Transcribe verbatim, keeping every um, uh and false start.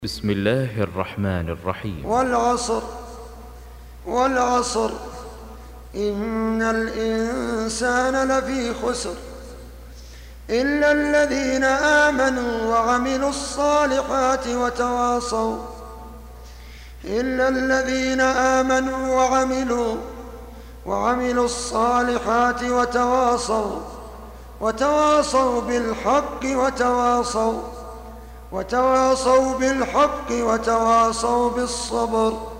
بسم الله الرحمن الرحيم. والعصر والعصر إن الإنسان لفي خسر إلا الذين آمنوا وعملوا الصالحات وتواصوا إلا الذين آمنوا وعملوا وعملوا الصالحات وتواصوا وتواصوا بالحق وتواصوا وتواصوا بالحق وتواصوا بالصبر.